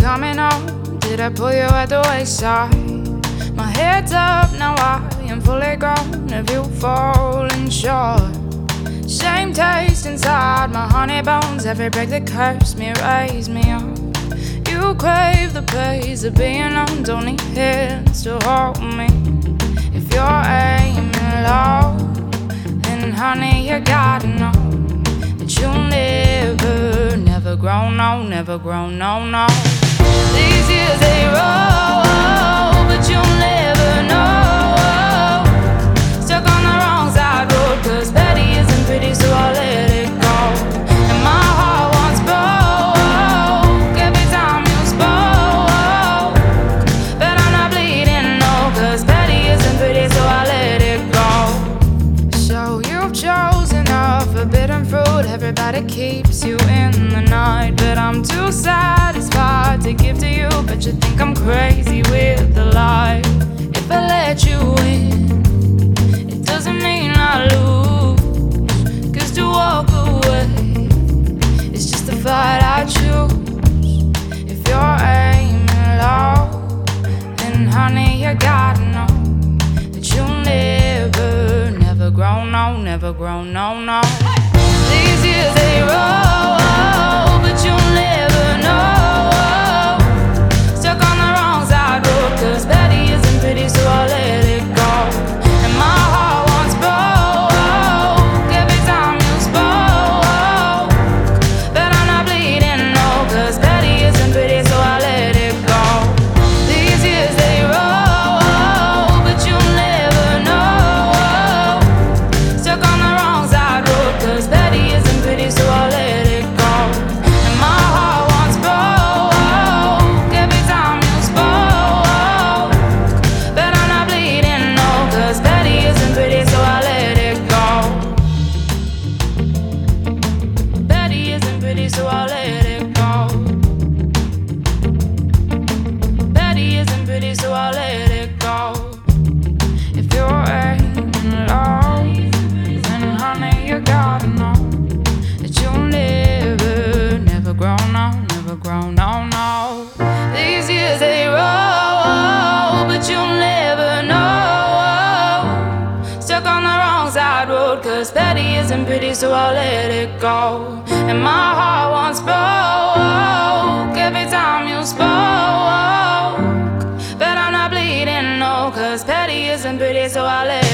coming home? Did I pull you at the wayside? My head's up, now I am fully grown. Have you fallen short? Same taste inside my honey bones. Every break that curbs me, raise me up. You crave the praise of being known. Don't need hands to hold me. If you're aiming low, then honey, you gotta know that you'll never grow, no, never grow, no, no. These years they roll, but you'll never know. Stuck on the wrong side road, 'cause Betty isn't pretty, so I'll let it go. And my heart once broke every time you spoke, but I'm not bleeding, no, 'cause Betty isn't pretty, so I let it go. So you've chosen a forbidden fruit. Everybody keeps you in the night, but I'm too satisfied to give to you. But you think I'm crazy with the lie. If I let you in, it doesn't mean I lose, 'cause to walk away is just the fight I choose. If you're aiming low, then honey, you gotta know that you'll never grow, no, never grow, no, no. These years they roll, but you'll never know. Stuck on the wrong side road, 'cause Betty isn't pretty, so I'll let it go. And my heart once broke every time you spoke, but I'm not bleeding, no, 'cause Betty isn't pretty, so I let it go. These years they roll, but you'll never know. Stuck on the wrong side road, 'cause Betty isn't pretty, so I'll let it go. And my heart once broke every time you spoke, but I'm not bleeding, no, 'cause Betty isn't pretty, so I let it go. Betty isn't pretty, so I let it go. Betty isn't pretty, so I let it go. If you're aiming low, then honey, you gotta know that you'll never grow, no, never grow, no, no. These years they roll, but you'll never know. Stuck on the wrong side road, 'cause Betty isn't pretty, so I'll let it go. And my heart once broke every time you spoke, but I'm not bleeding, no, 'cause Betty isn't pretty, so I let